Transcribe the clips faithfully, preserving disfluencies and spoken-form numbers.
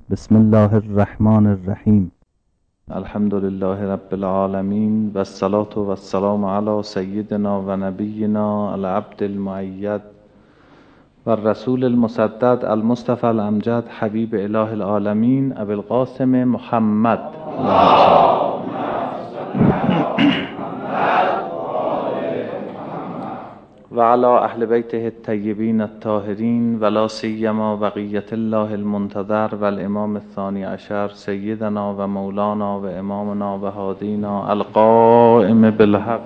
بسم الله الرحمن الرحیم. الحمد لله رب العالمین و الصلاة و السلام علی سیدنا و نبینا العبد المؤید و الرسول المسدد المصطفى الامجد حبیب اله العالمین ابی القاسم محمد و علی اهل بیته الطیبین الطاهرین و لا سیما بقیة الله المنتظر و الامام الثانی عشر سیدنا و مولانا و امامنا و هادینا القائم بالحق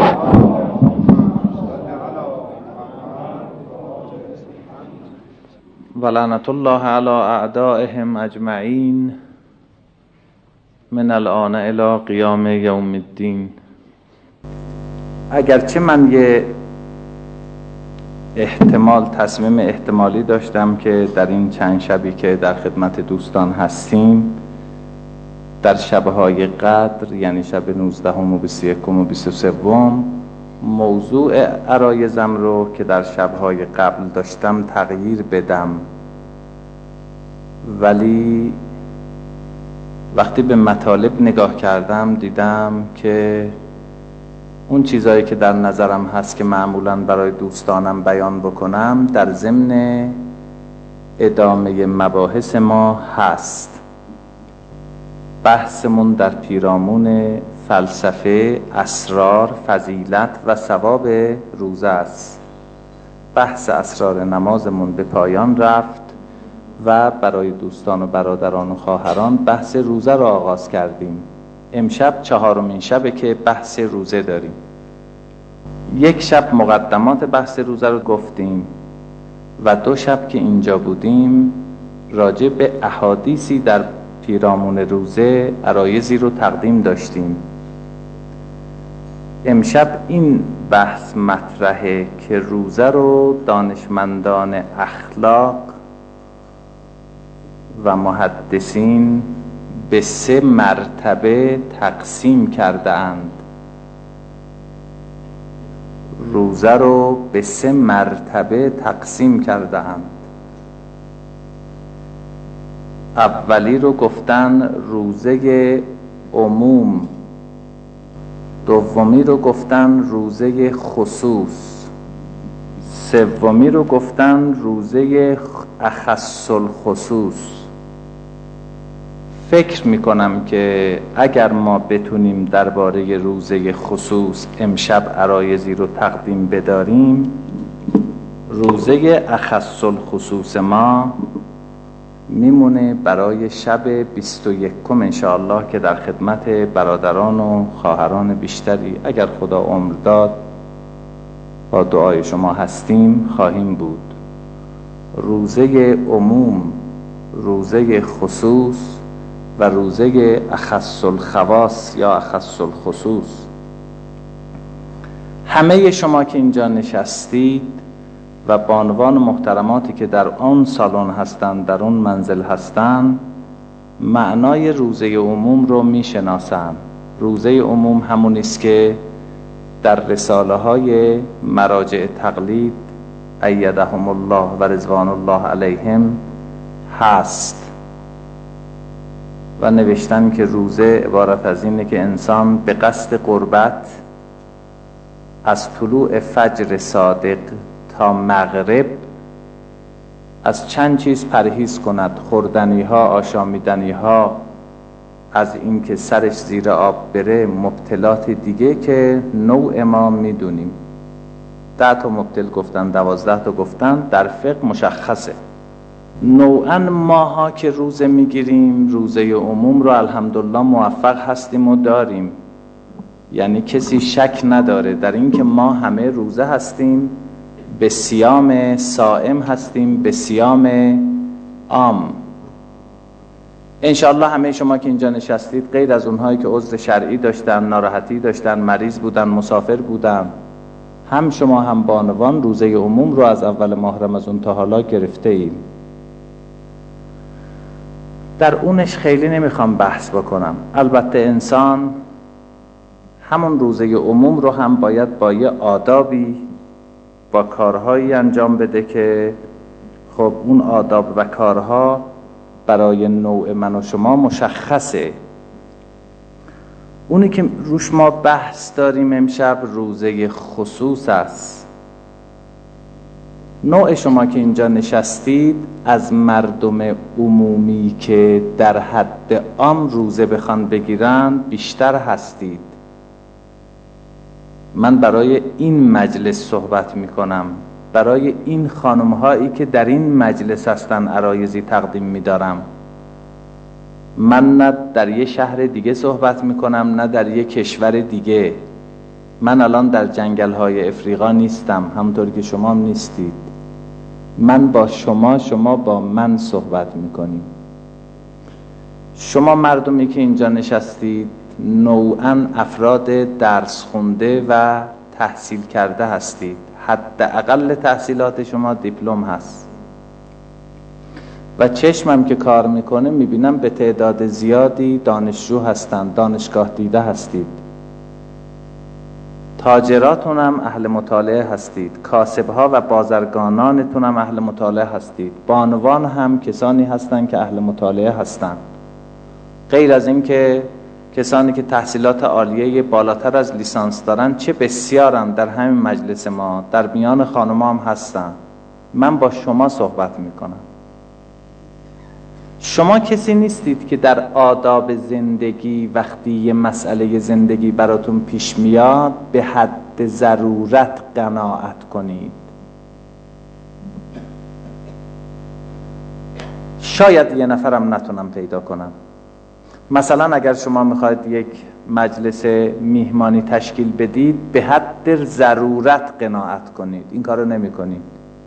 و لعنت الله علی اعدائهم اجمعین من الآن الی قیام یوم الدین. اگرچه من یه احتمال تصمیم احتمالی داشتم که در این چند شبی که در خدمت دوستان هستیم در شبهای قدر، یعنی شب نوزدهم و بیست و یکم و بیست و سوم، موضوع عرایزم رو که در شبهای قبل داشتم تغییر بدم، ولی وقتی به مطالب نگاه کردم دیدم که اون چیزایی که در نظرم هست که معمولاً برای دوستانم بیان بکنم در ضمن ادامه مباحث ما هست. بحثمون در پیرامون فلسفه، اسرار، فضیلت و ثواب روزه است. بحث اسرار نمازمون به پایان رفت و برای دوستان و برادران و خواهران بحث روزه را آغاز کردیم. امشب چهارمین شبه که بحث روزه داریم. یک شب مقدمات بحث روزه رو گفتیم و دو شب که اینجا بودیم راجع به احادیثی در پیرامون روزه عرایضی رو تقدیم داشتیم. امشب این بحث مطرحه که روزه رو دانشمندان اخلاق و محدثین به سه مرتبه تقسیم کرده اند. روزه رو به سه مرتبه تقسیم کرده اند. اولی رو گفتن روزه عموم، دومی رو گفتن روزه خصوص، سومی رو گفتن روزه اخص الخصوص. فکر میکنم که اگر ما بتونیم درباره روزه خصوص امشب عرایضی رو تقدیم بداریم، روزه اخص الخصوص ما میمونه برای شب بیست و یکم انشاءالله که در خدمت برادران و خواهران بیشتری اگر خدا عمر داد با دعای شما هستیم خواهیم بود. روزه عموم، روزه خصوص و روزه اخص الخواص یا اخص الخصوص. همه شما که اینجا نشستید و بانوان محترماتی که در آن سالن هستند، در اون منزل هستند، معنای روزه عموم رو میشناسند. روزه عموم همون است که در رساله های مراجع تقلید ایدهم الله و رضوان الله علیهم هست و نوشتن که روزه عبارت از اینه که انسان به قصد قربت از طلوع فجر صادق تا مغرب از چند چیز پرهیز کند. خوردنی ها، آشامیدنی ها، از اینکه سرش زیر آب بره، مبتلات دیگه که نوع ما میدونیم. ده تا مبتل گفتن، دوازده تا گفتن، در فقه مشخصه. نوعا ماها که روزه میگیریم روزه عموم رو الحمدلله موفق هستیم و داریم، یعنی کسی شک نداره در این که ما همه روزه هستیم، به صیام صائم هستیم، به صیام عام. انشاءالله همه شما که اینجا نشستید غیر از اونهایی که عذر شرعی داشتن، ناراحتی داشتن، مریض بودن، مسافر بودن، هم شما هم بانوان روزه عموم رو از اول ماه رمضان تا حالا گرفته ایم. در اونش خیلی نمیخوام بحث بکنم. البته انسان همون روزه عموم رو هم باید با یه آدابی، با کارهایی انجام بده که خب اون آداب و کارها برای نوع من و شما مشخصه. اونی که روش ما بحث داریم امشب روزه خصوص است. نوع شما که اینجا نشستید از مردم عمومی که در حد عام روزه بخوان بگیرن بیشتر هستید. من برای این مجلس صحبت میکنم، برای این خانم هایی که در این مجلس هستن عرایضی تقدیم میدارم. من نه در یه شهر دیگه صحبت میکنم نه در یه کشور دیگه. من الان در جنگل های افریقا نیستم، همونطور که شما هم نیستید. من با شما، شما با من صحبت میکنیم. شما مردمی که اینجا نشستید نوعاً افراد درس خونده و تحصیل کرده هستید. حداقل تحصیلات شما دیپلم هست و چشمم که کار میکنه میبینم به تعداد زیادی دانشجو هستند، دانشگاه دیده هستید. تاجراتون هم اهل مطالعه هستید، کاسبها و بازرگانانتون هم اهل مطالعه هستید، بانوان هم کسانی هستند که اهل مطالعه هستند. غیر از این که کسانی که تحصیلات عالیه بالاتر از لیسانس دارن چه بسیارن در همین مجلس ما، در میان خانم‌ها هم هستن. من با شما صحبت میکنم. شما کسی نیستید که در آداب زندگی وقتی یه مسئله زندگی براتون پیش میاد به حد ضرورت قناعت کنید. شاید یه نفرم نتونم پیدا کنم. مثلا اگر شما میخواید یک مجلس میهمانی تشکیل بدید به حد ضرورت قناعت کنید، این کارو نمی کنید.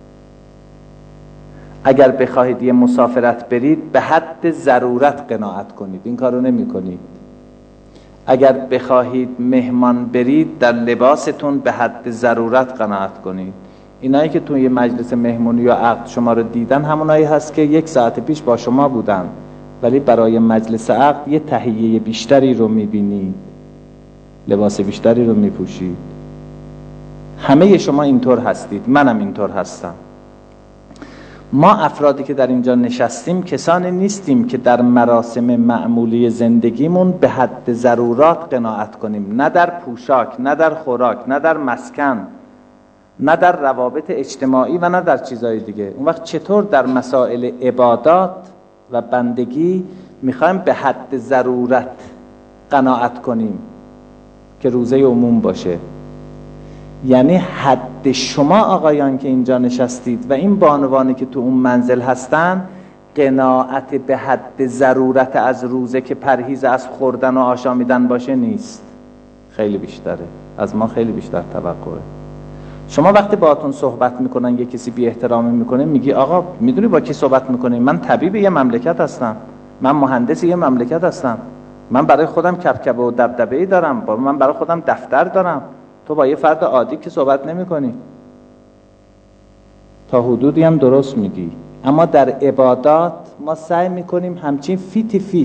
اگر بخواهید یه مسافرت برید به حد ضرورت قناعت کنید، این کارو نمی کنید. اگر بخواهید مهمان برید در لباستون به حد ضرورت قناعت کنید. اینایی که توی مجلس مهمونی یا عقد شما رو دیدن همونایی هست که یک ساعت پیش با شما بودن، ولی برای مجلس عقد یه تهیه بیشتری رو میبینید، لباس بیشتری رو میپوشید. همه شما اینطور هستید، منم اینطور هستم. ما افرادی که در اینجا نشستیم کسانی نیستیم که در مراسم معمولی زندگیمون به حد ضرورات قناعت کنیم، نه در پوشاک، نه در خوراک، نه در مسکن، نه در روابط اجتماعی و نه در چیزهای دیگه. اون وقت چطور در مسائل عبادات و بندگی میخوایم به حد ضرورت قناعت کنیم که روزه عموم باشه؟ یعنی حد شما آقایان که اینجا نشستید و این بانوانی که تو اون منزل هستن قناعت به حد ضرورت از روزه که پرهیز از خوردن و آشامیدن باشه نیست، خیلی بیشتره، از ما خیلی بیشتر توقعه. شما وقتی باهاتون صحبت میکنن یه کسی بی احترامی میکنه میگی آقا میدونی با کی صحبت میکنی؟ من طبیب یه مملکت هستم، من مهندس یه مملکت هستم، من برای خودم کبکبه و دبدبه‌ای دارم، من برای خودم دفتر دارم. تو با یه فرد عادی که صحبت نمی کنی. تا حدودی هم درست میگی، اما در عبادات ما سعی میکنیم همچین فیت فیت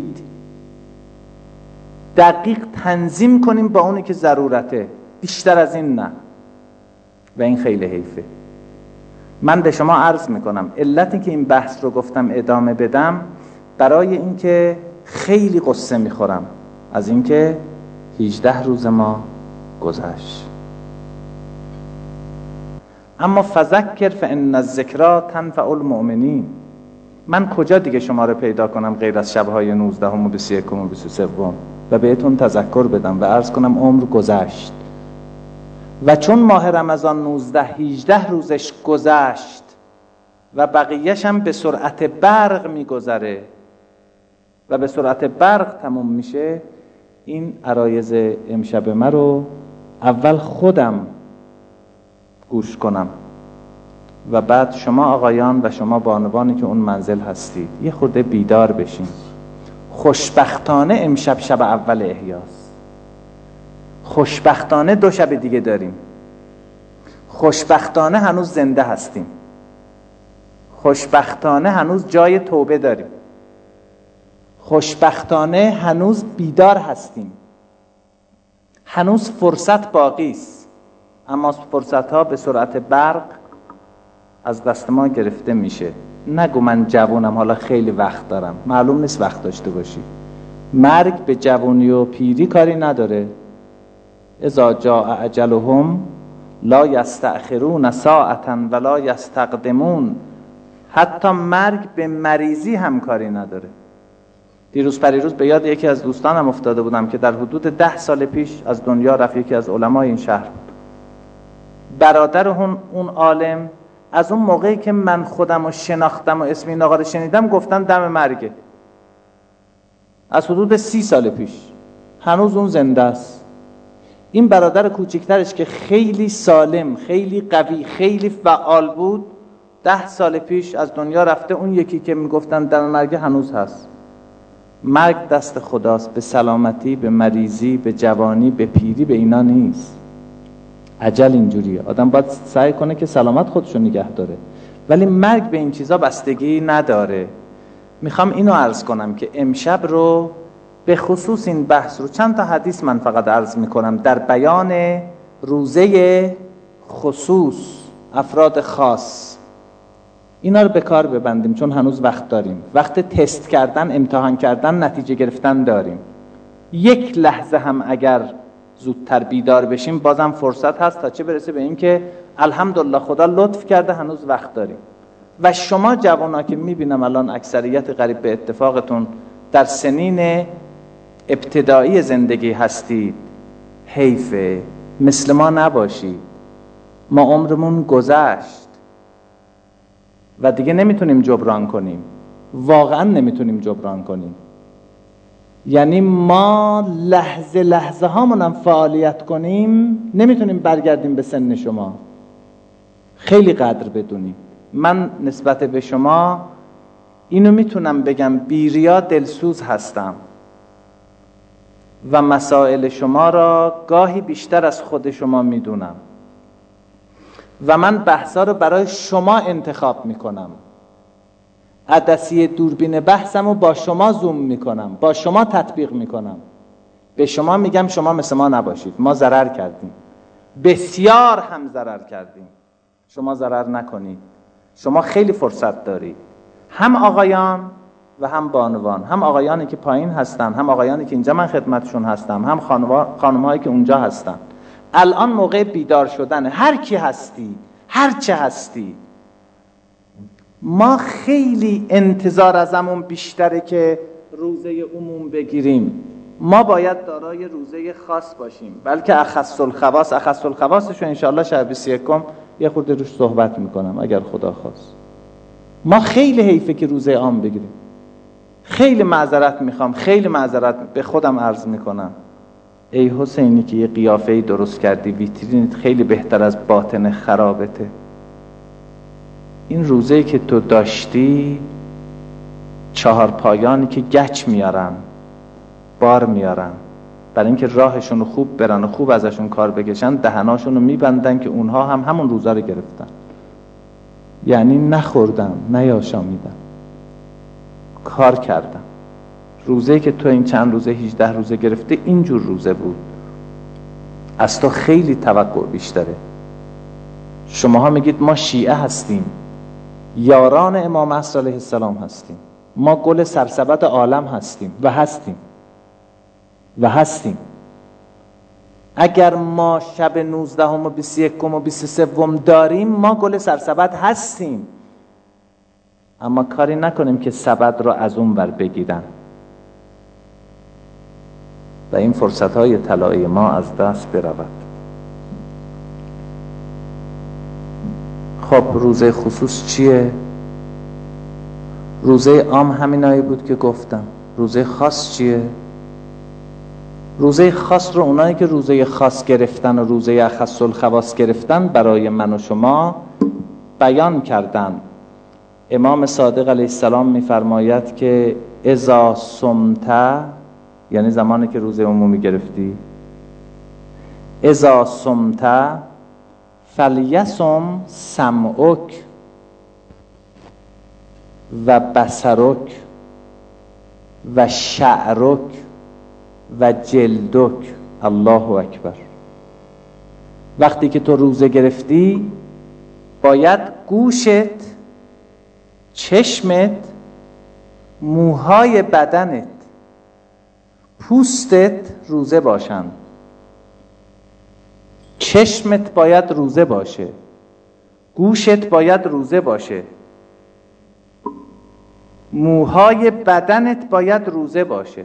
دقیق تنظیم کنیم با اونی که ضرورته، بیشتر از این نه، و این خیلی حیفه. من به شما عرض میکنم علتی که این بحث رو گفتم ادامه بدم برای اینکه خیلی قصه میخورم از اینکه هجده روز ما گذشت. اما فذکر فان الذکری تنفع المؤمنین. من کجا دیگه شما رو پیدا کنم غیر از شبهای نوزدهم و بیست و یکم و بیست و سوم و بهتون تذکر بدم و عرض کنم عمر گذشت و چون ماه رمضان نوزده هجده روزش گذشت و بقیهش هم به سرعت برق میگذره و به سرعت برق تموم میشه، این عرایض امشب من رو اول خودم گوش کنم و بعد شما آقایان و شما بانوانی که اون منزل هستید یه خورده بیدار بشین. خوشبختانه امشب شب اول احیاست، خوشبختانه دو شب دیگه داریم، خوشبختانه هنوز زنده هستیم، خوشبختانه هنوز جای توبه داریم، خوشبختانه هنوز بیدار هستیم، هنوز فرصت باقی است، اما فرصت ها به سرعت برق از دست ما گرفته میشه. نگو من جوونم حالا خیلی وقت دارم، معلوم نیست وقت داشته باشی. مرگ به جوونی و پیری کاری نداره. اذا جاء اجلهم لا یستأخرون ساعة ولا یستقدمون. حتی مرگ به مریضی هم کاری نداره. دیروز پریروز به یاد یکی از دوستانم افتاده بودم که در حدود ده سال پیش از دنیا رفت. یکی از علمای این شهر بود. برادر اون اون عالم از اون موقعی که من خودم رو شناختم و اسم این آقا رو شنیدم گفتن دم مرگه. از حدود سی سال پیش. هنوز اون زنده است. این برادر کوچکترش که خیلی سالم، خیلی قوی، خیلی فعال بود، ده سال پیش از دنیا رفته. اون یکی که میگفتن دم مرگه هنوز هست. مرگ دست خداست. به سلامتی، به مریضی، به جوانی، به پیری، به اینا نیست. عجل اینجوریه. آدم باید سعی کنه که سلامت خودشو نگه داره، ولی مرگ به این چیزا بستگی نداره. میخوام اینو عرض کنم که امشب رو به خصوص این بحث رو چند تا حدیث من فقط عرض میکنم در بیان روزه خصوص، افراد خاص. اینا رو به کار ببندیم چون هنوز وقت داریم. وقت تست کردن، امتحان کردن، نتیجه گرفتن داریم. یک لحظه هم اگر زودتر بیدار بشیم بازم فرصت هست تا چه برسه به این که الحمدلله خدا لطف کرده هنوز وقت داریم. و شما جوانا که میبینم الان اکثریت قریب به اتفاقتون در سنین ابتدایی زندگی هستید، حیفه مثل ما نباشید. ما عمرمون گذشت و دیگه نمیتونیم جبران کنیم. واقعا نمیتونیم جبران کنیم. یعنی ما لحظه لحظه هامونم فعالیت کنیم نمیتونیم برگردیم به سن شما. خیلی قدر بدونیم. من نسبت به شما اینو میتونم بگم بیریا دلسوز هستم و مسائل شما را گاهی بیشتر از خود شما میدونم و من بحثا رو برای شما انتخاب میکنم. عدسی دوربین بحثم رو با شما زوم میکنم، با شما تطبیق میکنم. به شما میگم شما مثل ما نباشید. ما ضرر کردیم، بسیار هم ضرر کردیم. شما ضرر نکنید. شما خیلی فرصت دارید، هم آقایان و هم بانوان، هم آقایانی که پایین هستن، هم آقایانی که اینجا من خدمتشون هستم، هم خانم‌هایی که اونجا هستن. الان موقع بیدار شدن. هر کی هستی، هر چه هستی، ما خیلی انتظار ازمون بیشتره که روزه عموم بگیریم. ما باید دارای روزه خاص باشیم، بلکه اخص الخواص. اخص الخواصش رو انشاءالله شب بیست و یکم یه خورده روش صحبت میکنم اگر خدا خواست. ما خیلی حیفه که روزه عام بگیریم. خیلی معذرت میخوام، خیلی معذرت به خودم عرض میکنم. ای حسینی که یه قیافه‌ای درست کردی، ویترینت خیلی بهتر از باطن خرابته. این روزه‌ای که تو داشتی، چهار پایانی که گچ میارن، بار میارن، برای اینکه راهشون رو خوب برن و خوب ازشون کار بکشن، دهناشون رو میبندن که اونها هم همون روزه رو گرفتن. یعنی نخوردن، نیاشامیدن، کار کردن. روزه‌ای که تو این چند روزه هجده روزه گرفته اینجور روزه بود. از تو خیلی توقع بیشتره. شماها میگید ما شیعه هستیم، یاران امام عصر علیه السلام هستیم، ما گل سرسبد عالم هستیم و هستیم و هستیم. اگر ما شب نوزدهم و بیست و یکم و بیست و سوم داریم، ما گل سرسبد هستیم، اما کاری نکنیم که سبد رو از اون ور بگیرن و این فرصت های طلایی ما از دست برود. خب روزه خصوص چیه؟ روزه عام همینایی بود که گفتم. روزه خاص چیه؟ روزه خاص رو اونایی که روزه خاص گرفتن و روزه اخص الخواص گرفتن برای من و شما بیان کردن. امام صادق علیه السلام میفرماید که اذا صمت، یعنی زمانی که روزه عمومی گرفتی، اذا صمت فلیصم سمعک و بصرک و شعرک و جلدک. الله اکبر. وقتی که تو روزه گرفتی باید گوشت، چشمت، موهای بدنت، پوستت روزه باشند. چشمت باید روزه باشه، گوشت باید روزه باشه، موهای بدنت باید روزه باشه،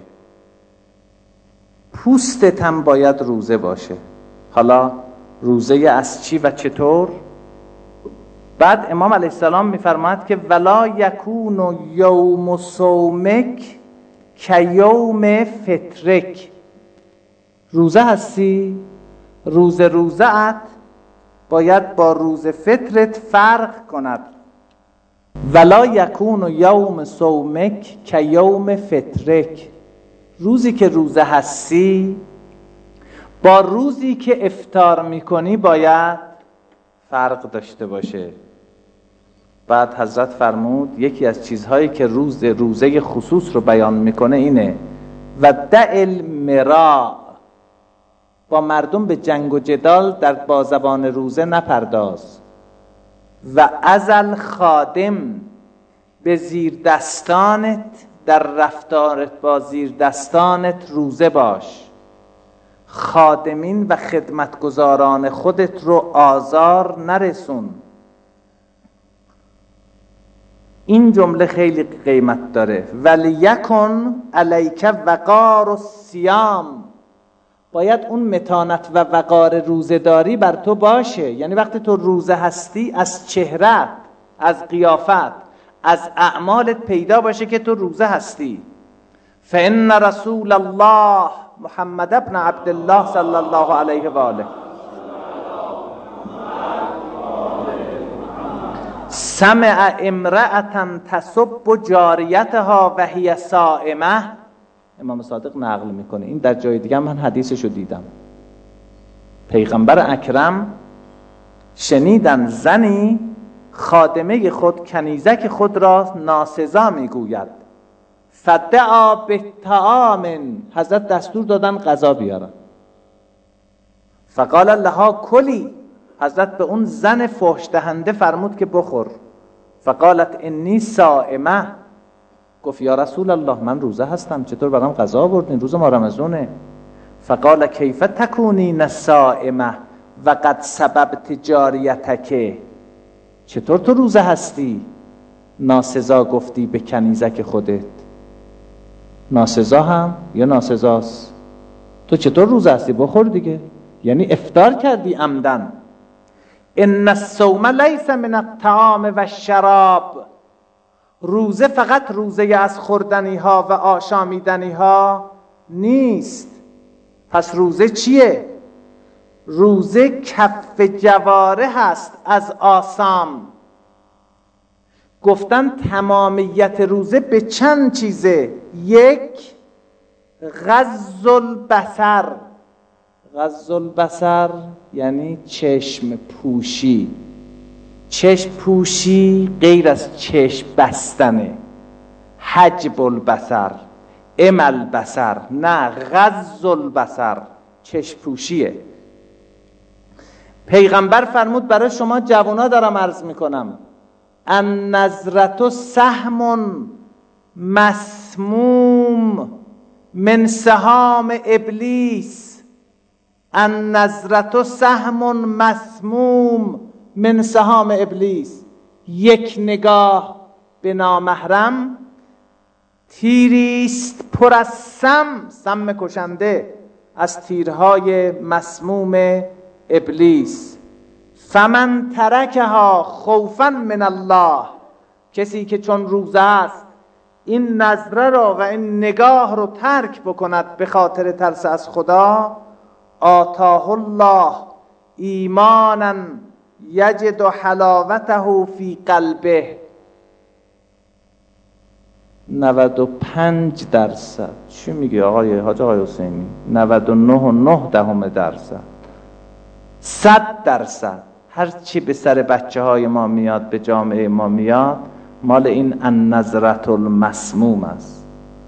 پوستت هم باید روزه باشه. حالا روزه از چی و چطور؟ بعد امام علیه السلام میفرماید که ولا یکون یوم صومک کیوم فطرک. روزه هستی، روز روزه‌ات باید با روز فطرت فرق کند. ولا یکون یوم صومک کیوم فطرک. روزی که روزه هستی با روزی که افطار میکنی باید فرق داشته باشه. بعد حضرت فرمود یکی از چیزهایی که روز روزه خصوص رو بیان میکنه اینه و دع المراء، با مردم به جنگ و جدال در با زبان روزه نپرداز. و ازل خادم، به زیر دستانت در رفتارت با زیر دستانت روزه باش. خادمین و خدمتگزاران خودت رو آزار نرسون. این جمله خیلی قیمت داره. ولیکن علیک وقار الصیام، باید اون متانت و وقار روزه‌داری بر تو باشه. یعنی وقتی تو روزه هستی از چهرت، از قیافت، از اعمالت پیدا باشه که تو روزه هستی. فإن رسول الله محمد ابن عبدالله صلی الله علیه و آله سمع امرأة تسب جاریتها و هی صائمه. امام صادق نقل میکنه، این در جای دیگه من حدیثشو دیدم. پیغمبر اکرم شنیدن زنی خادمه خود کنیزک خود را ناسزا میگوید. فدعا بالطعام، حضرت دستور دادن غذا بیارن. فقال لها کلی، حضرت به اون زن فحش دهنده فرمود که بخور. فقالت انی صائمه، گفت یا رسول الله من روزه هستم، چطور برام غذا آوردین؟ روز ما رمضانه. فقال کیف تکونین صائمه و قد سببت جاریتک، چطور تو روزه هستی ناسزا گفتی به کنیزک خودت؟ ناسزا هم یا ناسزاست؟ تو چطور روزه هستی؟ بخور دیگه، یعنی افطار کردی عمدن. ان الصوم لیس من الطعام و الشراب، روزه فقط روزه از خوردنی ها و آشامیدنی ها نیست. پس روزه چیه؟ روزه کف جواره هست از آسام. گفتن تمامیت روزه به چند چیزه. یک، غض البصر. غض البصر یعنی چشم پوشی. چشم پوشی غیر از چشم بستنه. حجب البصر، ام البصر، نه غض البصر، چشم پوشیه. پیغمبر فرمود برای شما جوانا دارم عرض میکنم، النظرة سهم مسموم من سهام ابلیس. النظرة سهم مسموم من سهام ابلیس. یک نگاه به نامحرم تیریست پر از سم، سم کشنده، از تیرهای مسموم ابلیس. فمن ترکها خوفا من الله، کسی که چون روزه است این نظره را و این نگاه رو ترک بکند به خاطر ترس از خدا، آتاه الله ایمانا یجد حلاوته فی قلبه. نود و پنج درصد، چی میگی آقای حاج آقای حسینی؟ نود و نه و نه دهم درصد، صد درصد هر چی به سر بچه های ما میاد، به جامعه ما میاد، مال این النظرة المسموم است.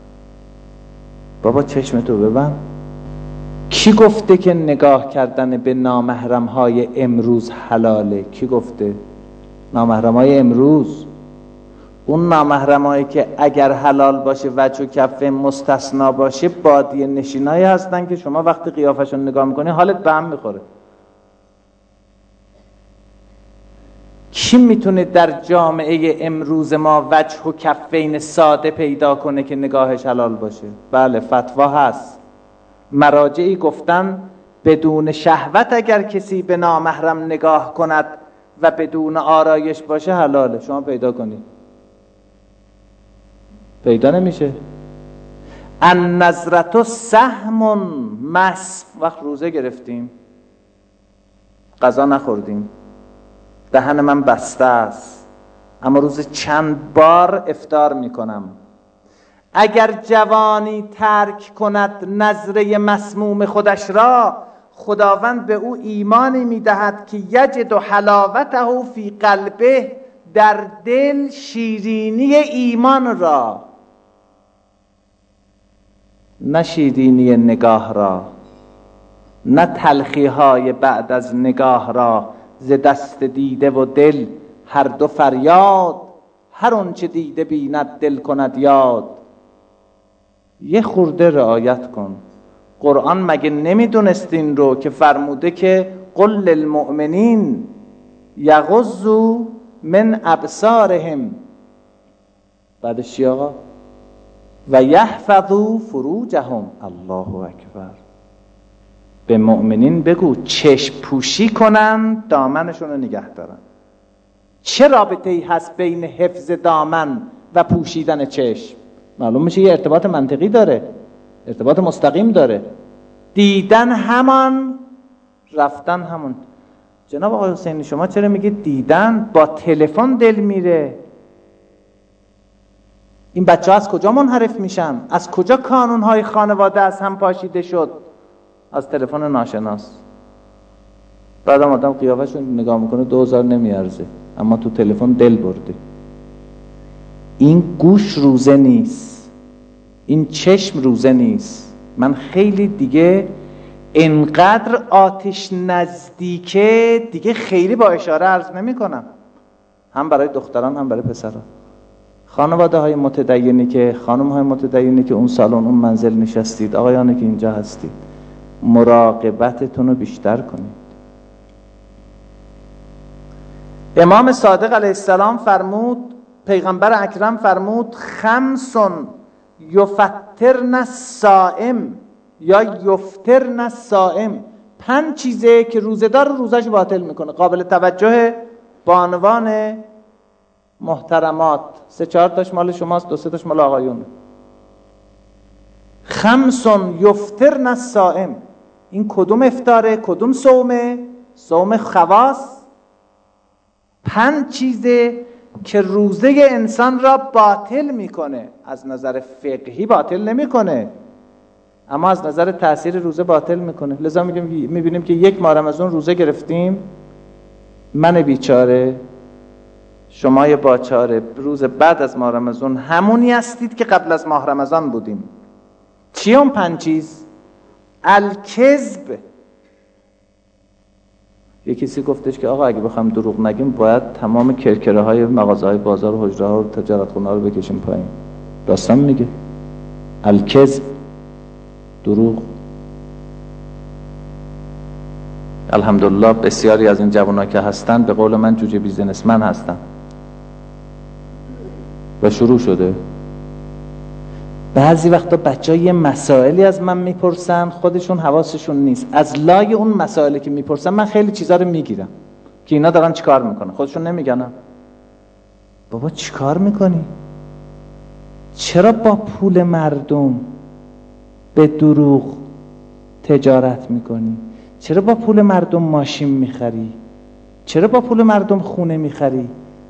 بابا چشمتو ببند. کی گفته که نگاه کردن به نامحرم های امروز حلاله؟ کی گفته؟ نامحرم های امروز اون نامحرمایی که اگر حلال باشه وجه و کفه مستثنا باشه بادیه نشینایی هستن که شما وقتی قیافشون نگاه میکنی حالت به هم میخوره. کی میتونه در جامعه امروز ما وجه و کفین ساده پیدا کنه که نگاهش حلال باشه؟ بله فتوا هست، مراجعی گفتن بدون شهوت اگر کسی به نامحرم نگاه کند و بدون آرایش باشه حلاله. شما پیدا کنید، پیدا نمیشه. النظرة سهم مس. وقت روزه گرفتیم غذا نخوردیم دهن من بسته است اما روز چند بار افطار میکنم، اگر جوانی ترک کند نظره مسموم خودش را خداوند به او ایمانی میدهد که یجد حلاوته فی قلبه، در دل شیرینی ایمان را، نه شیرینی نگاه را، نه تلخی های بعد از نگاه را. ز دست دیده و دل هر دو فریاد، هر اون چه دیده بیند دل کند یاد. یه خورده رعایت کن. قرآن مگه نمیدونستین رو که فرموده که قل للمؤمنین یغضوا من ابصارهم، بعدش چی آقا؟ و یحفظوا فروجهم. الله اکبر. به مؤمنین بگو چشم پوشی کنن، دامنشون رو نگه دارن. چه رابطه ای هست بین حفظ دامن و پوشیدن چشم؟ معلوم میشه یه ارتباط منطقی داره، ارتباط مستقیم داره. دیدن همان، رفتن همون. جناب آقای حسینی شما چرا میگید دیدن؟ با تلفن دل میره. این بچه ها از کجا منحرف میشن؟ از کجا کانونهای خانواده از هم پاشیده شد؟ از تلفن ناشناس. بعدم آدم قیافش رو نگاه میکنه دو هزار نمیارزه، اما تو تلفن دل برده. این گوش روزه نیست، این چشم روزه نیست. من خیلی دیگه انقدر آتش نزدیکه دیگه خیلی با اشاره عرض نمی کنم، هم برای دختران هم برای پسران. خانواده های متدینی که خانم های متدینی که اون سالن اون منزل نشستید، آقایانی که اینجا هستید، مراقبتتون رو بیشتر کنید. امام صادق علیه السلام فرمود، پیغمبر اکرم فرمود خمسون یفترن الصائم یا یفترن الصائم، پنج چیزه که روزه‌دار روزش باطل میکنه. قابل توجه بانوان محترمات، سه چهار تاش مال شماست، دو سه تاش مال آقایون. خمسون یفترن الصائم، این کدوم افطاره؟ کدوم صومه؟ صوم خواص. پنج چیزه که روزه انسان را باطل میکنه. از نظر فقهی باطل نمیکنه، اما از نظر تاثیر روزه باطل میکنه. لذا میگیم میبینیم که یک ماه رمضان روزه گرفتیم، من بیچاره، شما باچاره، روز بعد از ماه رمضان همونی هستید که قبل از ماه رمضان بودیم. چی اون پنج چیز؟ الکذب. یه کسی گفتش که آقا اگه بخوام دروغ نگیم باید تمام کرکره های مغازه های بازار و حجره ها و تجارت خونه ها رو بکشیم پایین. راستم میگه. الکذب، دروغ. الحمدلله بسیاری از این جوانان که هستن به قول من جوجه بیزنسمن هستن و شروع شده. بعضی وقتا بچه‌ها یه مسائلی از من میپرسن خودشون حواسشون نیست، از لای اون مسائلی که میپرسن من خیلی چیزا رو میگیرم که اینا دارن چیکار میکنن، خودشون نمیگن. بابا چیکار میکنی؟ چرا با پول مردم به دروغ تجارت میکنی؟ چرا با پول مردم ماشین میخری؟ چرا با پول مردم خونه میخری؟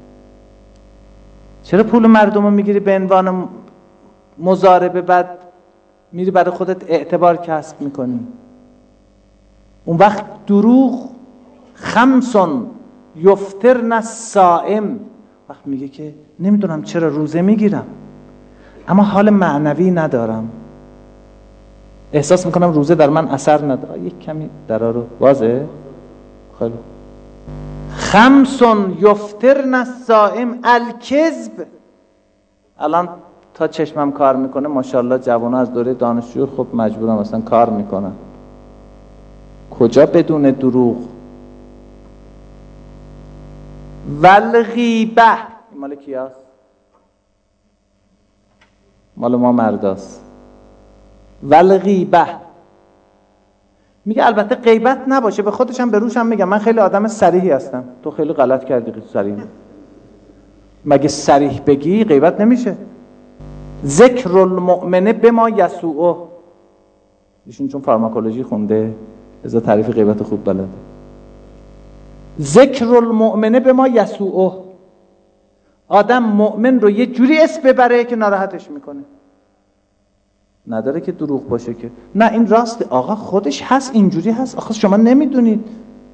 چرا پول مردم رو میگیری به عنوان مضاربه، بعد میری برای خودت اعتبار کسب میکنی؟ اون وقت دروغ. خمسون یفترن الصائم، وقت میگه که نمیدونم چرا روزه میگیرم اما حال معنوی ندارم، احساس میکنم روزه در من اثر نداره. یک کمی درا رو واضحه. خیلی خمسون یفترن الصائم الکذب، الان تا چشمم کار میکنه ماشاءالله جوان‌ها از دوره دانشجو خب مجبورم مثلا کار میکنن. کجا بدون دروغ؟ والغیبه این مال کیاست؟ مال ما مرداست. والغیبه میگه البته غیبت نباشه، به خودشم به روشم میگم من خیلی آدم صریحی هستم. تو خیلی غلط کردی صریح. مگه صریح بگی غیبت نمیشه؟ ذکر المؤمنه بما یسوعه، ایشون چون فارماکولوژی خونده از تعریف غیبت خوب بلده. ذکر المؤمنه بما یسوعه، آدم مؤمن رو یه جوری اسم ببره که ناراحتش میکنه. نداره که دروغ باشه که نه این راسته آقا خودش هست اینجوری هست، آخه شما نمیدونید.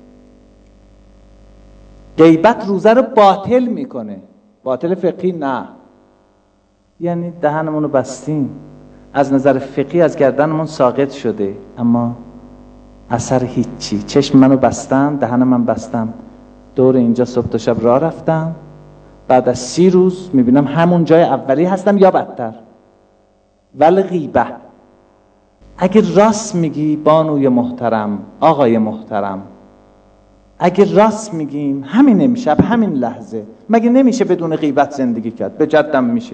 غیبت روزه رو باطل میکنه. باطل فقهی نه، یعنی دهنمون رو بستیم، از نظر فقهی از گردنمون ساقط شده، اما اثر هیچی. چشم منو بستم، دهن من بستم، دور اینجا صبح تا شب راه رفتم، بعد از سی روز میبینم همون جای اولی هستم یا بدتر. ولی غیبه، اگر راست میگی بانوی محترم، آقای محترم، اگر راست میگیم همین امشب همین لحظه، مگه نمیشه بدون غیبت زندگی کرد؟ به جدم میشه.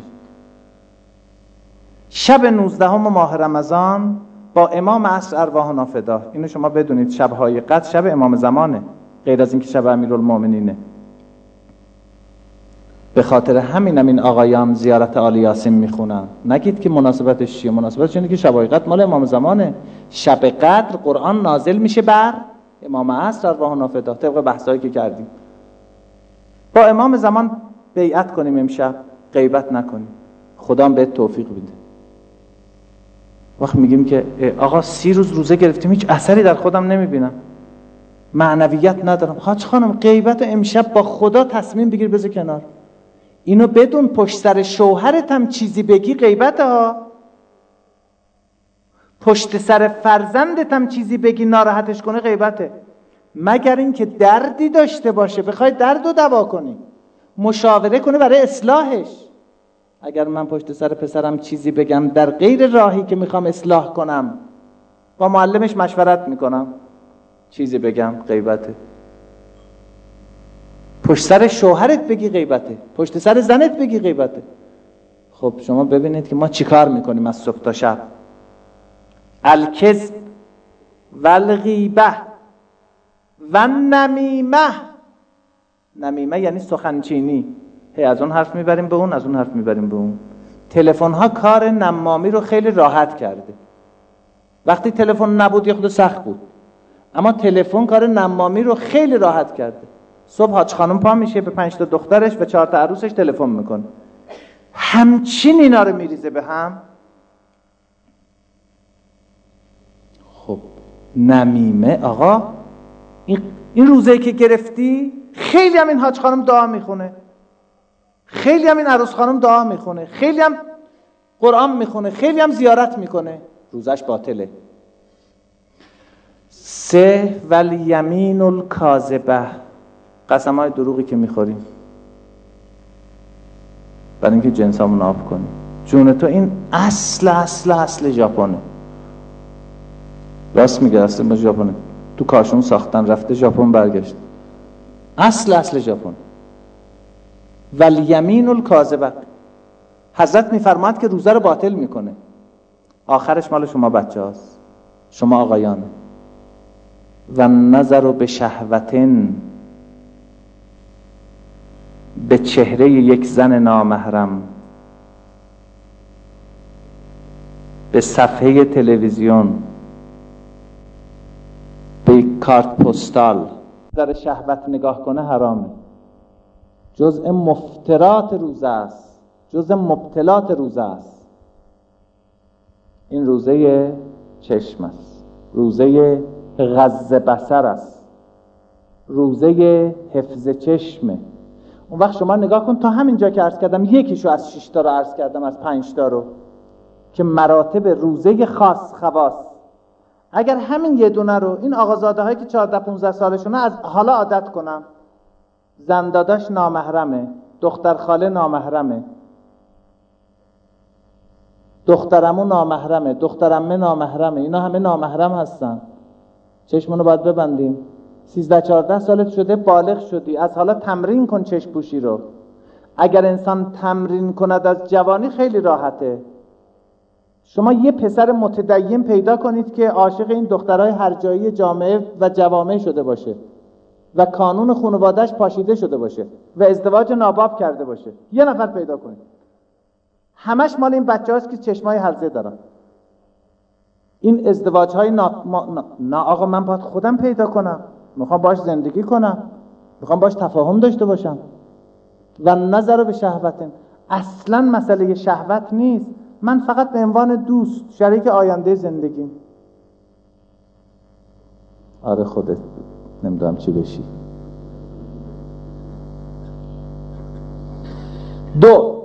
شب نوزدهم ماه رمضان با امام عصر ارواحنا فدا. اینو شما بدونید شبهای قدر شب امام زمانه، غیر از اینکه شب امیرالمومنینه. به خاطر همینم این آقایان زیارت آل یاسین میخونن. نگید که مناسبتش چیه، مناسبتش اینه که شبهای قدر مال امام زمانه. شب قدر قرآن نازل میشه بر امام عصر ارواحنا فدا، طبق بحثایی که کردیم. با امام زمان بیعت کنیم امشب، غیبت نکنیم، خدا هم بهت توفیق بده. وقت میگیم که آقا سی روز روزه گرفتیم هیچ اثری در خودم نمیبینم، معنویت ندارم. حاج خانم غیبت امشب با خدا تصمیم بگیر بذار کنار. اینو بدون پشت سر شوهرت هم چیزی بگی غیبت ها. پشت سر فرزندت هم چیزی بگی ناراحتش کنه غیبته. مگر اینکه دردی داشته باشه بخوای درد رو دوا کنی، مشاوره کنه برای اصلاحش. اگر من پشت سر پسرم چیزی بگم در غیر راهی که میخوام اصلاح کنم، با معلمش مشورت میکنم چیزی بگم غیبته. پشت سر شوهرت بگی غیبته، پشت سر زنت بگی غیبته. خب شما ببینید که ما چیکار میکنیم از صبح تا شب. الکذب والغیبه و نمیمه. نمیمه یعنی سخنچینی، هی از اون حرف میبریم به اون، از اون حرف میبریم به اون. تلفن ها کار نمامی رو خیلی راحت کرده. وقتی تلفن نبود یه خود سخت بود، اما تلفن کار نمامی رو خیلی راحت کرده. صبح حاج خانم پا میشه به پنج تا دخترش و چهار تا عروسش تلفن میکنه، همچین اینا رو میریزه به هم. خب نمیمه آقا، این, این روزه که گرفتی خیلی هم این حاج خانم دعا میخونه، خیلی هم این عروس خانم دعا میخونه، خیلی هم قرآن میخونه، خیلی هم زیارت میکنه، روزش باطله. سه والیمین الکاذبه، قسمای دروغی که میخوریم برای اینکه جنسامون آب کنیم. جون تو این اصل اصل اصل ژاپنه. راست میگه، اصل با ژاپنه. تو کاشون ساختن رفته ژاپن برگشت. اصل اصل ژاپن. والیمین الکاذبه، حضرت میفرماد که روزه رو باطل میکنه. آخرش مال شما بچه هاست، شما آقایانه. و نظر به شهوتن، به چهره یک زن نامحرم، به صفحه تلویزیون، به کارت پستال، در شهوت نگاه کنه حرامه. جزء مفترات روزه است، جزء مبتلات روزه است. این روزه چشم است، روزه غض بصر است، روزه حفظ چشمه. اون وقت شما نگاه کن، تا همین جا که عرض کردم یکیشو از شش تا رو عرض کردم، از پنج تا رو که مراتب روزه خاص خواص. اگر همین یه دونه رو این آقازاده هایی که چهارده پانزده سالشونه از حالا عادت کنم، زنداداش نامحرمه، دختر خاله نامحرمه، دخترمو نامحرمه، دخترمه نامحرمه، اینا همه نامحرم هستن. چشمونو باید ببندیم. سیزده چهارده سالت شده، بالغ شدی، از حالا تمرین کن چشم پوشی رو. اگر انسان تمرین کند از جوانی خیلی راحته. شما یه پسر متدین پیدا کنید که عاشق این دخترای هرجایی جامعه و جوامع شده باشه و کانون خانواده‌اش پاشیده شده باشه و ازدواج ناباب کرده باشه. یه نفر پیدا کنید. همش مال این بچه‌هاست که چشمای هرزه دارن. این ازدواج‌های نا... ما... نا... نه آقا من باید خودم پیدا کنم، میخوام باش زندگی کنم، میخوام باش تفاهم داشته باشم. و نظر به شهوتن، اصلا مسئله شهوت نیست. من فقط به عنوان دوست، شریک آینده زندگیم. آره خودت نمیدونم چی بشی. دو،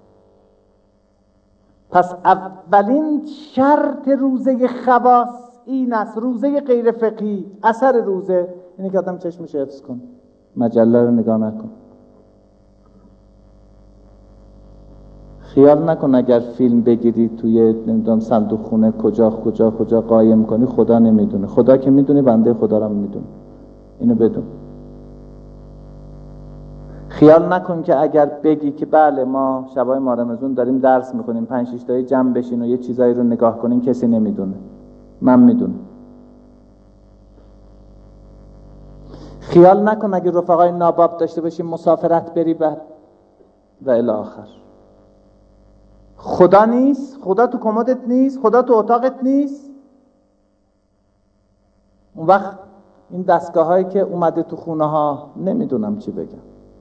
پس اولین شرط روزه خواص این است، روزه غیر فقهی، اثر روزه اینه که آدم چشمش حفظ کن، مجله رو نگاه نکن. خیال نکن اگر فیلم بگیری توی نمیدونم صندوق خونه کجا کجا کجا قایم کنی خدا نمیدونه. خدا که میدونه، بنده خدا رو میدونه. اینو بدون. خیال نکن که اگر بگی که بله ما شبای ما رمضان داریم درس میکنیم، پنج شش تایی جمع بشین و یه چیزایی رو نگاه کنین، کسی نمیدونه، من میدونم. خیال نکن اگر رفقای ناباب داشته باشی مسافرت بری و و الی آخر. خدا نیست؟ خدا تو کمدت نیست؟ خدا تو اتاقت نیست؟ اون وقت این دستگاه هایی که اومده تو خونه ها نمیدونم چی بگم.